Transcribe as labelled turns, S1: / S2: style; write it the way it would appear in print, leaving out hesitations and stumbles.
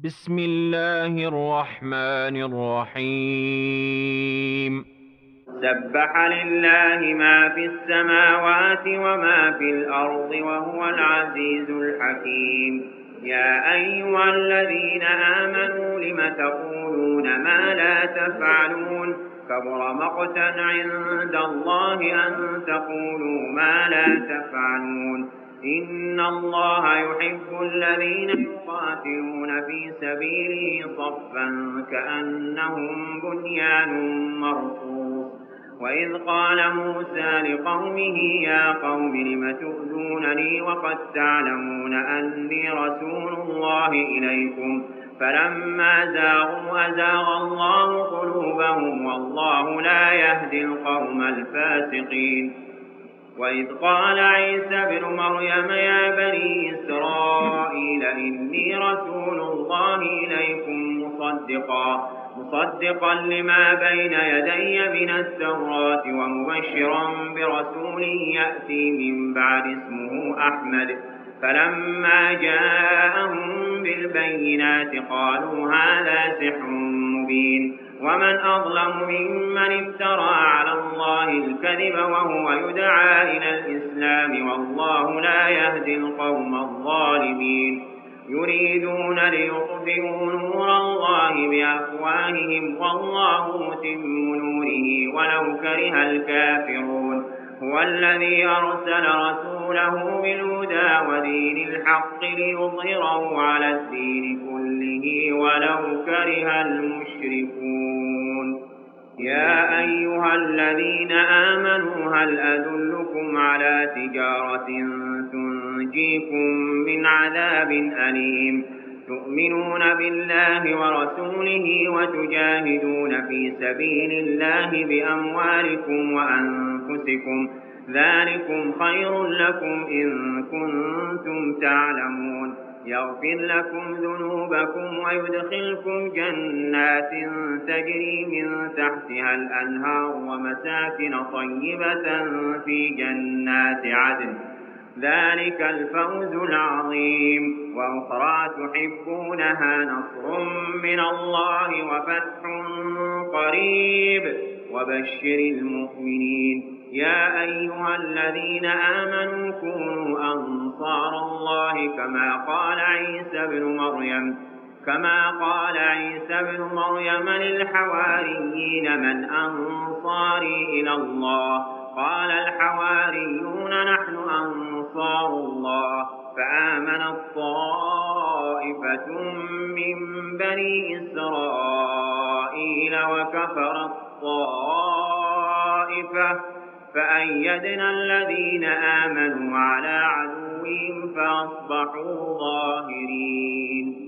S1: بسم الله الرحمن الرحيم.
S2: سبح لله ما في السماوات وما في الأرض وهو العزيز الحكيم. يا أيها الذين آمنوا لم تقولون ما لا تفعلون؟ كبر مقتا عند الله أن تقولوا ما لا تفعلون. إن الله يحب الذين يقاتلون في سبيله صفا كأنهم بنيان مرصوص. وإذ قال موسى لقومه يا قوم لم تؤذونني وقد تعلمون أني رسول الله إليكم فلما زاغوا أزاغ الله قلوبهم والله لا يهدي القوم الفاسقين. وإذ قال عيسى بن مريم يا بني إسرائيل إني رسول الله إليكم مصدقا لما بين يدي من التوراة ومبشرا برسول يأتي من بعد اسمه أحمد. فلما جاءهم بالبينات قالوا هذا سحر مبين. ومن أظلم ممن افترى على الله الكذب وهو يدعى إلى الإسلام والله لا يهدي القوم الظالمين. يريدون ليطفئوا نور الله بأفواههم والله متم نوره ولو كره الكافرون. هو الذي أرسل رسوله بالهدى ودين الحق ليظهره على الدين كله ولو كره المشركون. يا أيها الذين آمنوا هل أدلكم على تجارة تنجيكم من عذاب أليم؟ تؤمنون بالله ورسوله وتجاهدون في سبيل الله بأموالكم وأنفسكم ذلكم خير لكم إن كنتم تعلمون. يغفر لكم ذنوبكم ويدخلكم جنات تجري من تحتها الأنهار ومساكن طيبة في جنات عدن ذلك الفوز العظيم. وأخرى تحبونها نصر من الله وفتح قريب وبشر المؤمنين. يا أيها الذين آمنوا كونوا أنصار الله كما قال عيسى بن مريم للحواريين من أنصاري إلى الله؟ قال الحواريون نحن أنصار الله. فآمنت طائفة من بني إسرائيل وكفرت طائفة فأيدنا الذين آمنوا على عدوهم فأصبحوا ظاهرين.